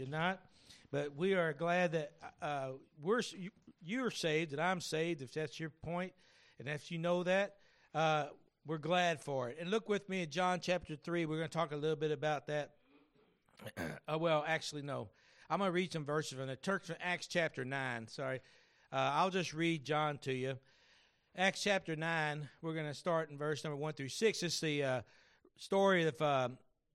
Not, but we are glad that you're saved and I'm saved. If that's your point, and if you know that, we're glad for it. And look with me at John chapter 3. We're going to talk a little bit about that. Well, actually, no. I'm going to read some verses from the Turks from Acts chapter 9. Sorry, I'll just read John to you. Acts chapter 9. We're going to start in verse number 1 through 6. It's the story of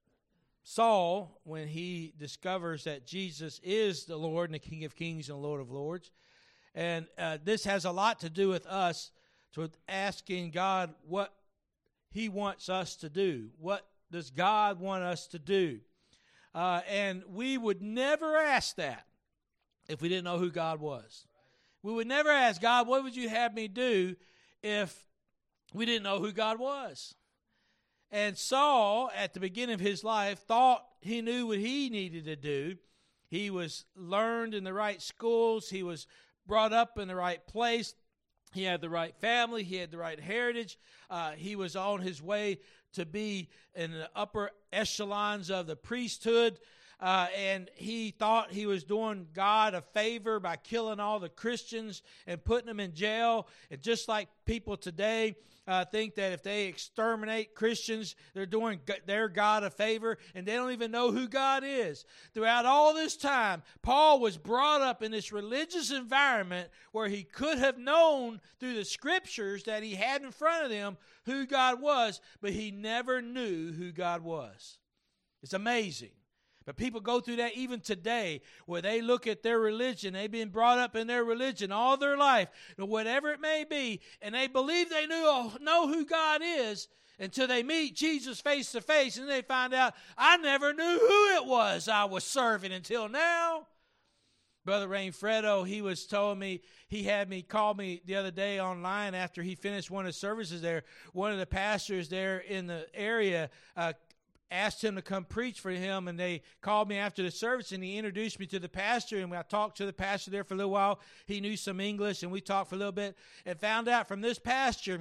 Saul, when he discovers that Jesus is the Lord and the King of Kings and Lord of Lords. And this has a lot to do with us, to asking God what he wants us to do. What does God want us to do? And we would never ask that if we didn't know who God was. We would never ask, God, what would you have me do, if we didn't know who God was? And Saul, at the beginning of his life, thought he knew what he needed to do. He was learned in the right schools. He was brought up in the right place. He had the right family. He had the right heritage. He was on his way to be in the upper echelons of the priesthood. And he thought he was doing God a favor by killing all the Christians and putting them in jail. And just like people today think that if they exterminate Christians, they're doing their God a favor, and they don't even know who God is. Throughout all this time, Paul was brought up in this religious environment where he could have known through the scriptures that he had in front of him who God was, but he never knew who God was. It's amazing. But people go through that even today, where they look at their religion. They've been brought up in their religion all their life, whatever it may be, and they believe they know who God is until they meet Jesus face to face, and they find out, I never knew who it was I was serving until now. Brother Rainfredo, he was telling me, he had me call me the other day online after he finished one of the services there. One of the pastors there in the area asked him to come preach for him, and they called me after the service, and he introduced me to the pastor, and I talked to the pastor there for a little while. He knew some English, and we talked for a little bit, and found out from this pastor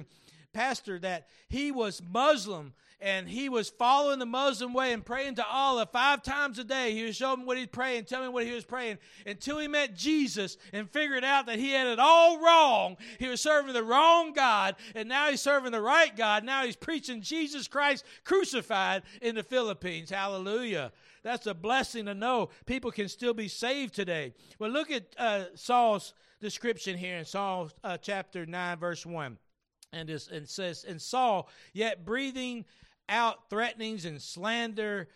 that he was Muslim, and he was following the Muslim way and praying to Allah 5 times a day. He was showing me what he'd pray and telling me what he was praying until he met Jesus and figured out that he had it all wrong. He was serving the wrong God, and now he's serving the right God. Now he's preaching Jesus Christ crucified in the Philippines. Hallelujah. That's a blessing to know people can still be saved today. Well, look at Saul's description here in Saul chapter 9, verse 1. And it says, and Saul, yet breathing out threatenings and slaughter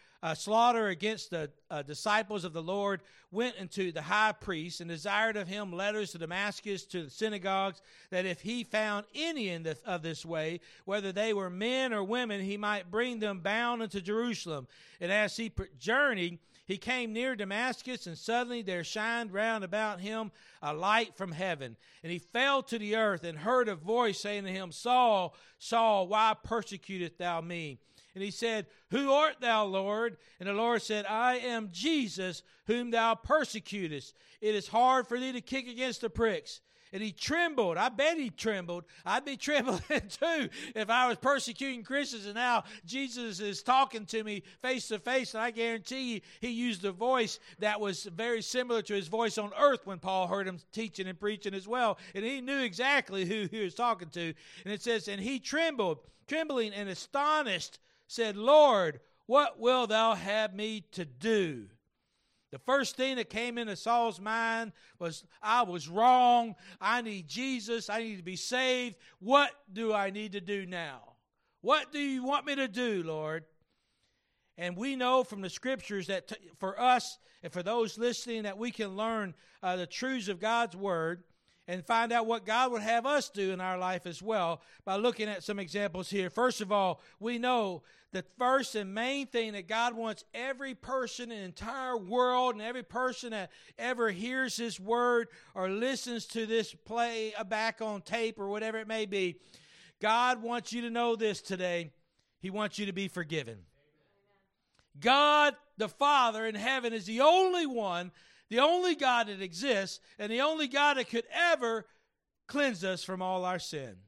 against the disciples of the Lord, went unto the high priest and desired of him letters to Damascus, to the synagogues, that if he found any of this way, whether they were men or women, he might bring them bound unto Jerusalem. And as he journeyed, he came near Damascus, and suddenly there shined round about him a light from heaven. And he fell to the earth and heard a voice saying to him, Saul, Saul, why persecutest thou me? And he said, Who art thou, Lord? And the Lord said, I am Jesus, whom thou persecutest. It is hard for thee to kick against the pricks. And he trembled. I bet he trembled. I'd be trembling too if I was persecuting Christians, and now Jesus is talking to me face to face, and I guarantee you he used a voice that was very similar to his voice on earth when Paul heard him teaching and preaching as well. And he knew exactly who he was talking to. And it says, and he trembled, trembling and astonished, said, Lord, what wilt thou have me to do? The first thing that came into Saul's mind was, I was wrong. I need Jesus. I need to be saved. What do I need to do now? What do you want me to do, Lord? And we know from the scriptures that for us and for those listening that we can learn the truths of God's word and find out what God would have us do in our life as well by looking at some examples here. First of all, we know the first and main thing that God wants every person in the entire world and every person that ever hears His word or listens to this play back on tape or whatever it may be, God wants you to know this today. He wants you to be forgiven. God the Father in heaven is the only one, the only God that exists, and the only God that could ever cleanse us from all our sin.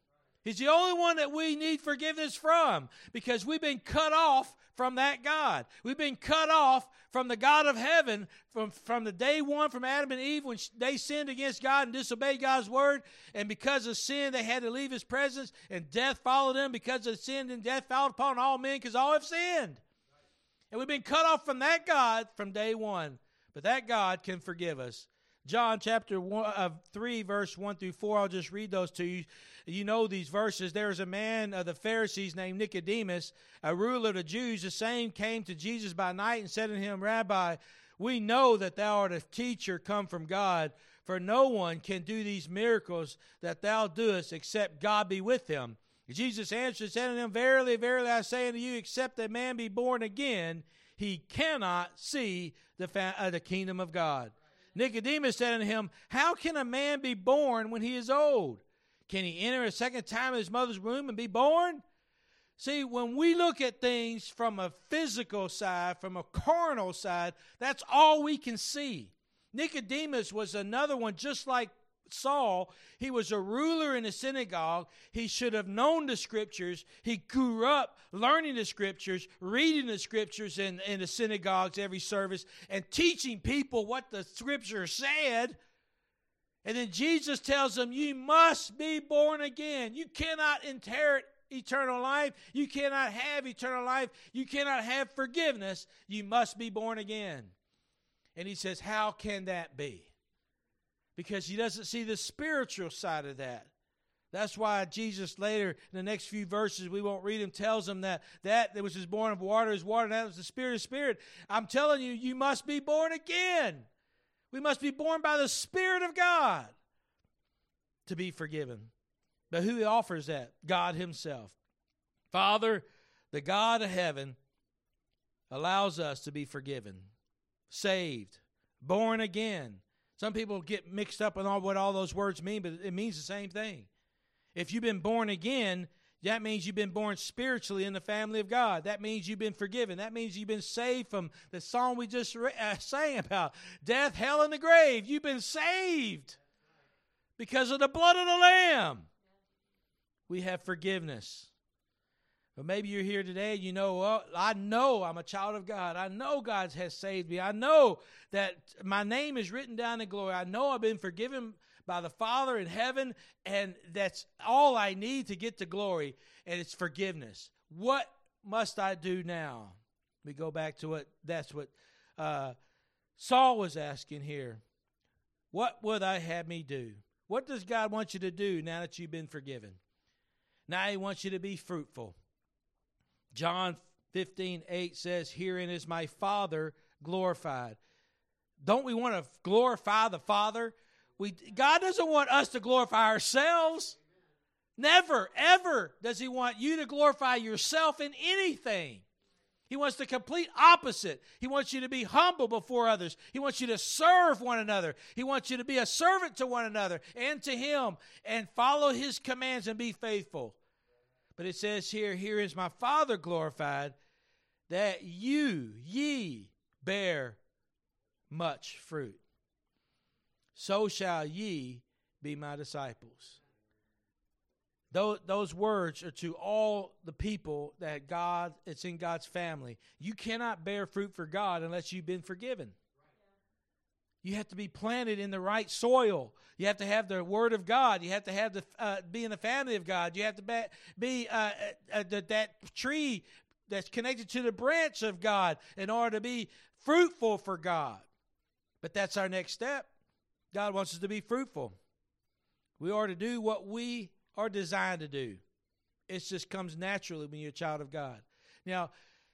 He's the only one that we need forgiveness from, because we've been cut off from that God. We've been cut off from the God of heaven from the day one, from Adam and Eve, when they sinned against God and disobeyed God's word. And because of sin, they had to leave his presence, and death followed them because of sin, and death followed upon all men because all have sinned. And we've been cut off from that God from day one. But that God can forgive us. John chapter 3, verse 1 through 4, I'll just read those to you. You know these verses. There was a man of the Pharisees named Nicodemus, a ruler of the Jews. The same came to Jesus by night and said to him, Rabbi, we know that thou art a teacher come from God, for no one can do these miracles that thou doest except God be with him. Jesus answered and said unto him, Verily, verily, I say unto you, except a man be born again, he cannot see the kingdom of God. Nicodemus said unto him, How can a man be born when he is old? Can he enter a second time in his mother's womb and be born? See, when we look at things from a physical side, from a carnal side, that's all we can see. Nicodemus was another one just like Saul. He was a ruler in the synagogue. He should have known the Scriptures. He grew up learning the Scriptures, reading the Scriptures in the synagogues every service, and teaching people what the Scripture said. And then Jesus tells them, you must be born again. You cannot inherit eternal life. You cannot have eternal life. You cannot have forgiveness. You must be born again. And he says, how can that be? Because he doesn't see the spiritual side of that. That's why Jesus later, in the next few verses, we won't read them, tells them that which is born of water is water, and that was the Spirit of Spirit. I'm telling you, you must be born again. We must be born by the Spirit of God to be forgiven. But who offers that? God himself. Father, the God of heaven, allows us to be forgiven, saved, born again. Some people get mixed up on what all those words mean, but it means the same thing. If you've been born again, that means you've been born spiritually in the family of God. That means you've been forgiven. That means you've been saved from the song we just sang about, death, hell, and the grave. You've been saved because of the blood of the Lamb. We have forgiveness. But maybe you're here today and you know, well, I know I'm a child of God. I know God has saved me. I know that my name is written down in glory. I know I've been forgiven by the Father in heaven, and that's all I need to get to glory, and it's forgiveness. What must I do now? We go back to that's what Saul was asking here. What would I have me do? What does God want you to do now that you've been forgiven? Now he wants you to be fruitful. John 15:8 says, herein is my Father glorified. Don't we want to glorify the Father? God doesn't want us to glorify ourselves. Never, ever does he want you to glorify yourself in anything. He wants the complete opposite. He wants you to be humble before others. He wants you to serve one another. He wants you to be a servant to one another and to him and follow his commands and be faithful. But it says here, here is my Father glorified, that ye bear much fruit. So shall ye be my disciples. Those words are to all the people that it's in God's family. You cannot bear fruit for God unless you've been forgiven. You have to be planted in the right soil. You have to have the Word of God. You have to have be in the family of God. You have to be that tree that's connected to the branch of God in order to be fruitful for God. But that's our next step. God wants us to be fruitful. We are to do what we are designed to do. It just comes naturally when you're a child of God. Now,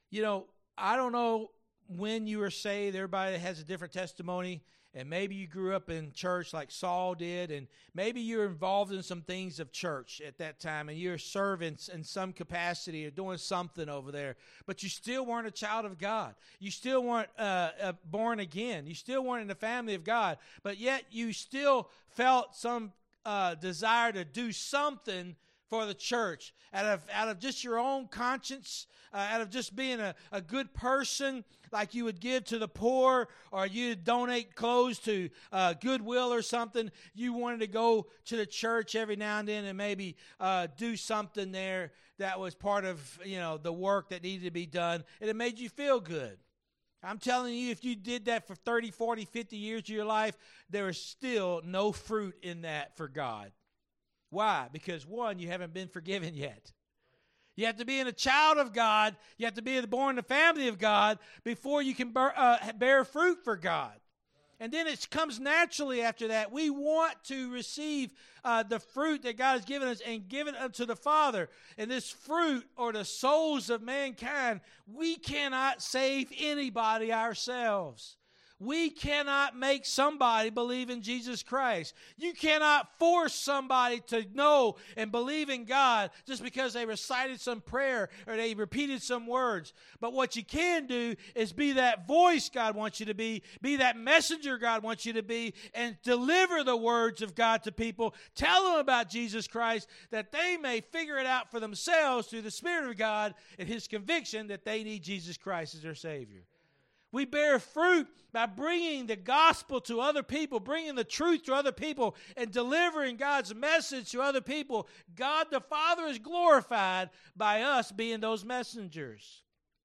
I don't know when you were saved. Everybody has a different testimony. And maybe you grew up in church like Saul did, and maybe you're involved in some things of church at that time, and you're serving in some capacity or doing something over there, but you still weren't a child of God. You still weren't born again. You still weren't in the family of God, but yet you still felt some desire to do something for the church, out of just your own conscience, out of just being a good person, like you would give to the poor, or you donate clothes to Goodwill or something. You wanted to go to the church every now and then and maybe do something there that was part of the work that needed to be done, and it made you feel good. I'm telling you, if you did that for 30, 40, 50 years of your life, there is still no fruit in that for God. Why? Because, one, you haven't been forgiven yet. You have to be a child of God. You have to be born in the family of God before you can bear fruit for God. And then it comes naturally after that. We want to receive the fruit that God has given us and given unto the Father. And this fruit, or the souls of mankind, we cannot save anybody ourselves. We cannot make somebody believe in Jesus Christ. You cannot force somebody to know and believe in God just because they recited some prayer or they repeated some words. But what you can do is be that voice God wants you to be that messenger God wants you to be, and deliver the words of God to people. Tell them about Jesus Christ, that they may figure it out for themselves through the Spirit of God and His conviction that they need Jesus Christ as their Savior. We bear fruit by bringing the gospel to other people, bringing the truth to other people, and delivering God's message to other people. God the Father is glorified by us being those messengers.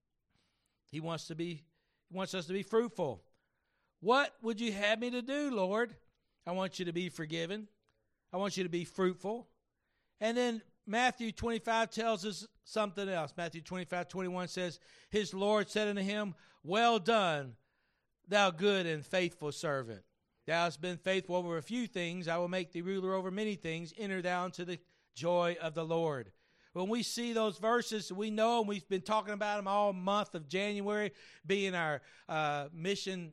He wants us to be fruitful. What would you have me to do, Lord? I want you to be forgiven. I want you to be fruitful. And then Matthew 25 tells us something else. Matthew 25:21 says, His Lord said unto him, Well done, thou good and faithful servant. Thou hast been faithful over a few things. I will make thee ruler over many things. Enter thou into the joy of the Lord. When we see those verses, we know, and we've been talking about them all month of January, being our mission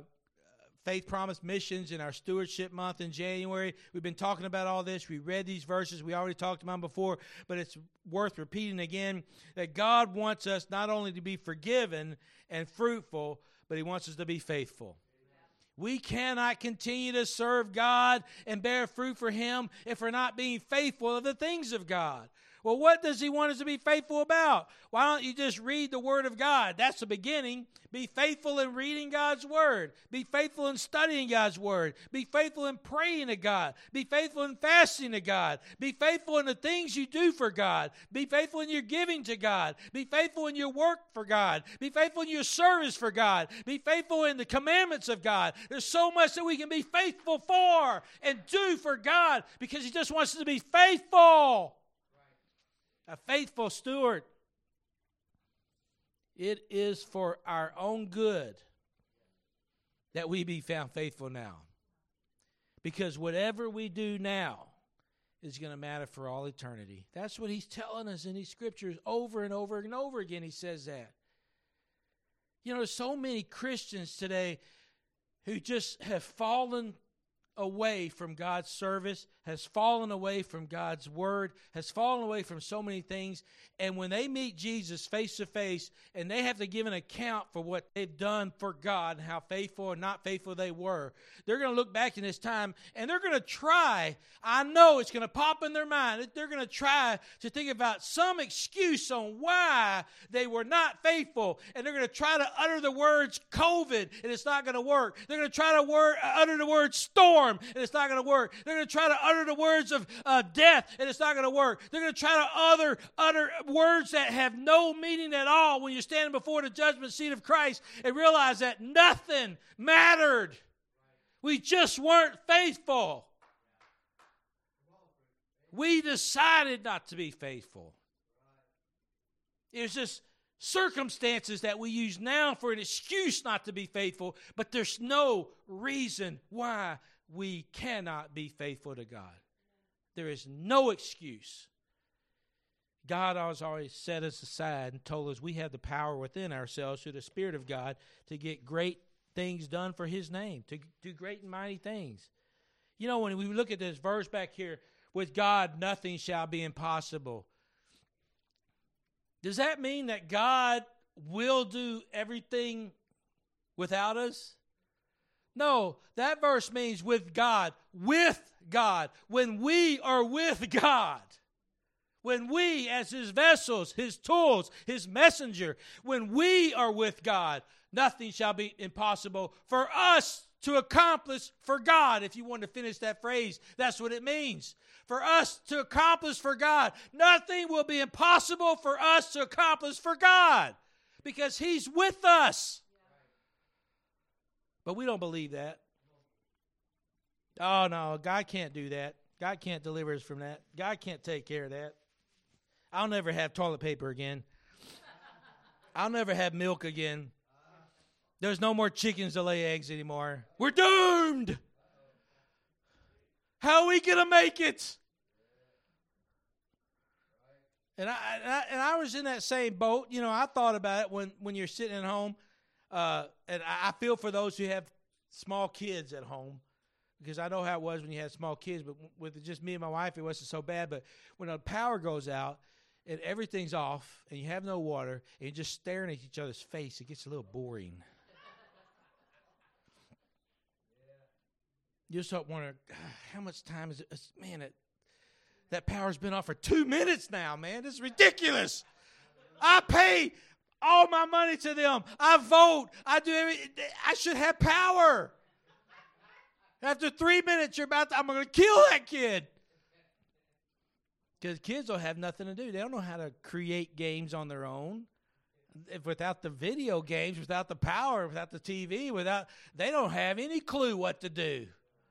Faith Promise Missions in our stewardship month in January. We've been talking about all this. We read these verses. We already talked about them before, but it's worth repeating again that God wants us not only to be forgiven and fruitful, but He wants us to be faithful. We cannot continue to serve God and bear fruit for Him if we're not being faithful of the things of God. Well, what does He want us to be faithful about? Why don't you just read the Word of God? That's the beginning. Be faithful in reading God's Word. Be faithful in studying God's Word. Be faithful in praying to God. Be faithful in fasting to God. Be faithful in the things you do for God. Be faithful in your giving to God. Be faithful in your work for God. Be faithful in your service for God. Be faithful in the commandments of God. There's so much that we can be faithful for and do for God because He just wants us to be faithful. A faithful steward. It is for our own good that we be found faithful now. Because whatever we do now is going to matter for all eternity. That's what He's telling us in these scriptures over and over and over again. He says that. You know, there's so many Christians today who just have fallen away from God's service, has fallen away from God's word, has fallen away from so many things. And when they meet Jesus face to face and they have to give an account for what they've done for God and how faithful or not faithful they were, they're going to look back in this time and they're going to try, I know it's going to pop in their mind, they're going to try to think about some excuse on why they were not faithful. And they're going to try to utter the words COVID and it's not going to work. They're going to try to utter the word storm and it's not going to work. They're going to try to utter the words of death and it's not going to work. They're going to try to utter words that have no meaning at all when you're standing before the judgment seat of Christ and realize that nothing mattered. We just weren't faithful. We decided not to be faithful. It's just circumstances that we use now for an excuse not to be faithful, but there's no reason why we cannot be faithful to God. There is no excuse. God has always set us aside and told us we have the power within ourselves through the Spirit of God to get great things done for His name, to do great and mighty things. You know, when we look at this verse back here, with God nothing shall be impossible. Does that mean that God will do everything without us? No, that verse means with God, when we are with God. When we, as His vessels, His tools, His messenger, when we are with God, nothing shall be impossible for us to accomplish for God. If you want to finish that phrase, that's what it means. For us to accomplish for God. Nothing will be impossible for us to accomplish for God because He's with us. But we don't believe that. Oh, no, God can't do that. God can't deliver us from that. God can't take care of that. I'll never have toilet paper again. I'll never have milk again. There's no more chickens to lay eggs anymore. We're doomed. How are we going to make it? And I was in that same boat. You know, I thought about it when you're sitting at home. And I feel for those who have small kids at home, because I know how it was when you had small kids. But with just me and my wife, it wasn't so bad. But when the power goes out and everything's off and you have no water and you're just staring at each other's face, it gets a little boring. You just don't wonder, how much time is it? Man, that power's been off for 2 minutes now, man. This is ridiculous. I pay all my money to them. I vote. I do everything. I should have power. After 3 minutes, I'm going to kill that kid. Because kids don't have nothing to do. They don't know how to create games on their own. Without the video games, without the power, without the TV, they don't have any clue what to do.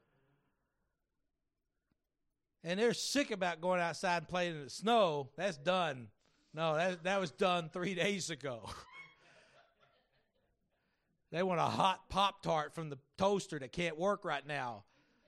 And they're sick about going outside and playing in the snow. That's done. No, that was done 3 days ago. They want a hot Pop-Tart from the toaster that can't work right now.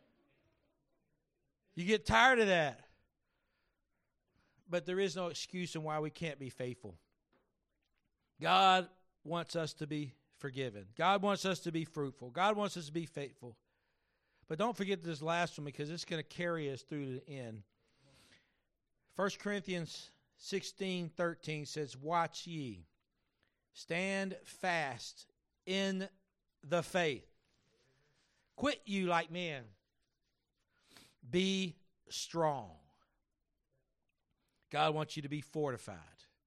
You get tired of that. But there is no excuse in why we can't be faithful. God wants us to be forgiven. God wants us to be fruitful. God wants us to be faithful. But don't forget this last one, because it's going to carry us through to the end. 1 Corinthians 16:13 says, "Watch ye, stand fast in the faith. Quit you like men. Be strong." God wants you to be fortified.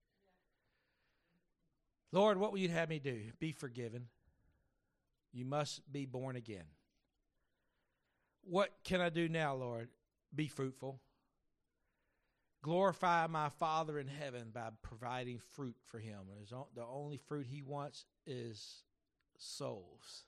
Lord, what will you have me do? Be forgiven. You must be born again. What can I do now, Lord? Be fruitful. Glorify my Father in heaven by providing fruit for Him. The only fruit He wants is souls.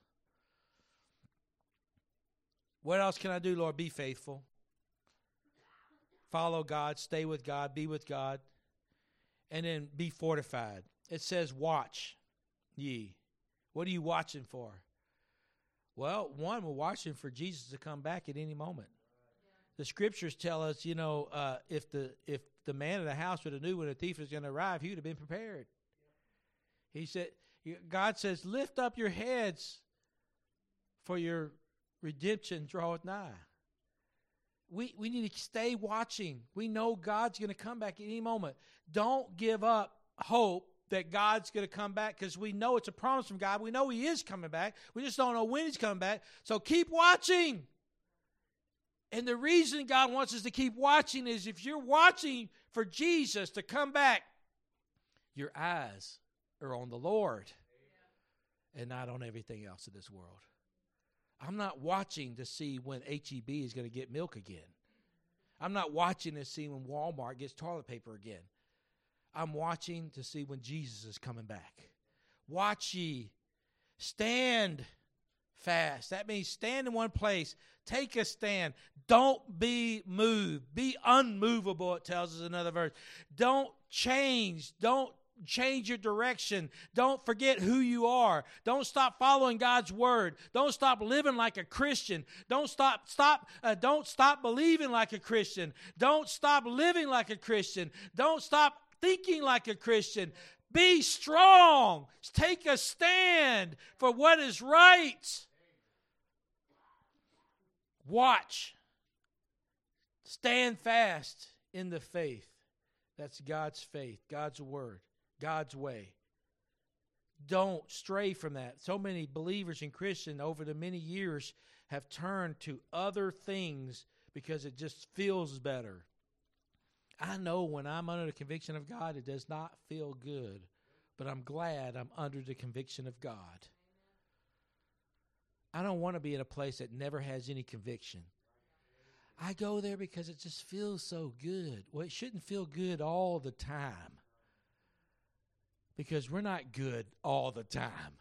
What else can I do, Lord? Be faithful. Follow God, stay with God, be with God, and then be fortified. It says, watch ye. What are you watching for? Well, one, we're watching for Jesus to come back at any moment. The scriptures tell us, if the man of the would have knew when a thief was going to arrive, he would have been prepared. He said, God says, lift up your heads, for your redemption draweth nigh. We need to stay watching. We know God's going to come back at any moment. Don't give up hope that God's going to come back, because we know it's a promise from God. We know He is coming back. We just don't know when He's coming back. So keep watching. And the reason God wants us to keep watching is if you're watching for Jesus to come back, your eyes are on the Lord and not on everything else in this world. I'm not watching to see when H-E-B is going to get milk again. I'm not watching to see when Walmart gets toilet paper again. I'm watching to see when Jesus is coming back. Watch ye. Stand fast. That means stand in one place. Take a stand. Don't be moved. Be unmovable, it tells us in another verse. Don't change. Don't change your direction. Don't forget who you are. Don't stop following God's word. Don't stop living like a Christian. Don't stop believing like a Christian. Don't stop living like a Christian. Don't stop thinking like a Christian. Be strong. Take a stand for what is right. Watch. Stand fast in the faith. That's God's faith, God's word, God's way. Don't stray from that. So many believers and Christians over the many years have turned to other things because it just feels better. I know when I'm under the conviction of God, it does not feel good, but I'm glad I'm under the conviction of God. I don't want to be in a place that never has any conviction. I go there because it just feels so good. Well, it shouldn't feel good all the time, because we're not good all the time.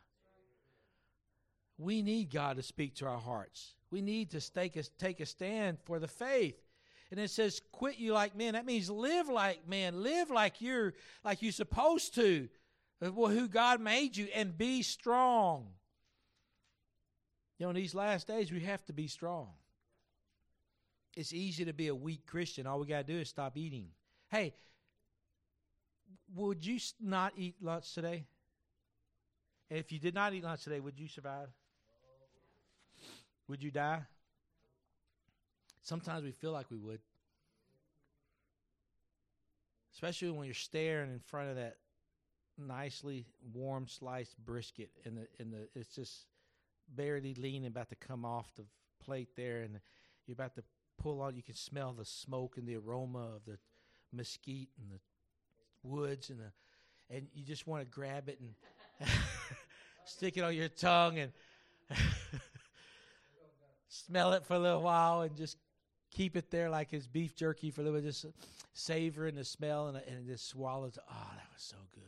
We need God to speak to our hearts. We need to take a stand for the faith. And it says, quit you like men. That means live like men. Live like you're supposed to, who God made you, and be strong. You know, in these last days, we have to be strong. It's easy to be a weak Christian. All we got to do is stop eating. Hey, would you not eat lunch today? And if you did not eat lunch today, would you survive? Would you die? Sometimes we feel like we would. Especially when you're staring in front of that nicely warm sliced brisket and it's just barely leaning, about to come off the plate there, and you're about to pull on. You can smell the smoke and the aroma of the mesquite and the woods, and you just want to grab it and stick it on your tongue and smell it for a little while and just keep it there like it's beef jerky for a little bit, just savoring the smell, and it just swallows. Oh, that was so good.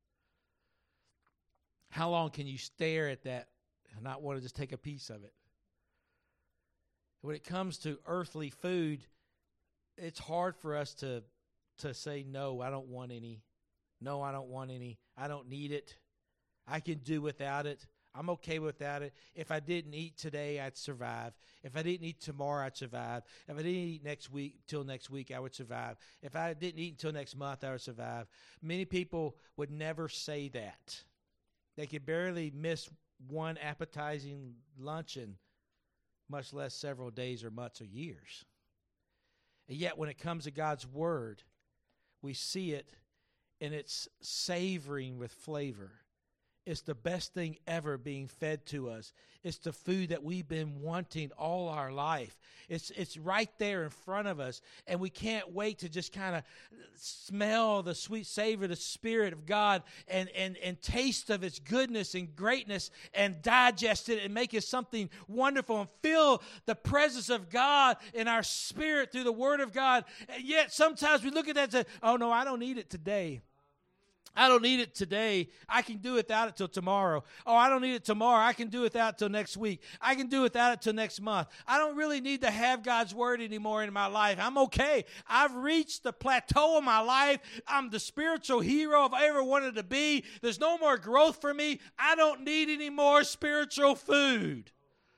How long can you stare at that and not want to just take a piece of it? When it comes to earthly food, it's hard for us to say, no, I don't want any. No, I don't want any. I don't need it. I can do without it. I'm okay without it. If I didn't eat today, I'd survive. If I didn't eat tomorrow, I'd survive. If I didn't eat till next week, I would survive. If I didn't eat until next month, I would survive. Many people would never say that. They could barely miss one appetizing luncheon, much less several days or months or years. And yet when it comes to God's word, we see it, and it's savoring with flavor. It's the best thing ever being fed to us. It's the food that we've been wanting all our life. It's right there in front of us, and we can't wait to just kind of smell the sweet savor, the Spirit of God, and taste of its goodness and greatness, and digest it and make it something wonderful, and feel the presence of God in our spirit through the Word of God. And yet sometimes we look at that and say, oh no, I don't need it today. I don't need it today. I can do without it till tomorrow. Oh, I don't need it tomorrow. I can do without it till next week. I can do without it till next month. I don't really need to have God's word anymore in my life. I'm okay. I've reached the plateau of my life. I'm the spiritual hero if I ever wanted to be. There's no more growth for me. I don't need any more spiritual food.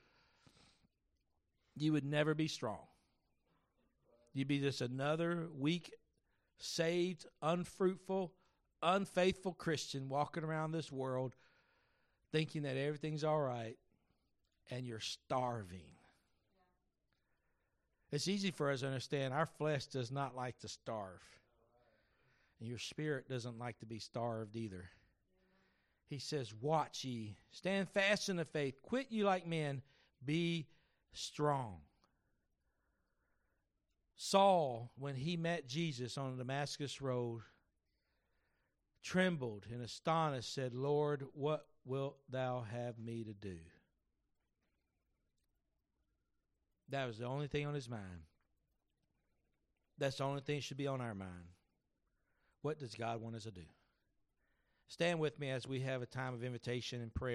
You would never be strong. You'd be just another weak, saved, unfruitful, unfaithful Christian walking around this world thinking that everything's all right, and you're starving. It's easy for us to understand our flesh does not like to starve, and your spirit doesn't like to be starved either. He says, watch ye, stand fast in the faith, quit you like men, be strong. Saul, when he met Jesus on the Damascus road, trembled and astonished, said, Lord, what wilt thou have me to do? That was the only thing on his mind. That's the only thing that should be on our mind. What does God want us to do? Stand with me as we have a time of invitation and prayer.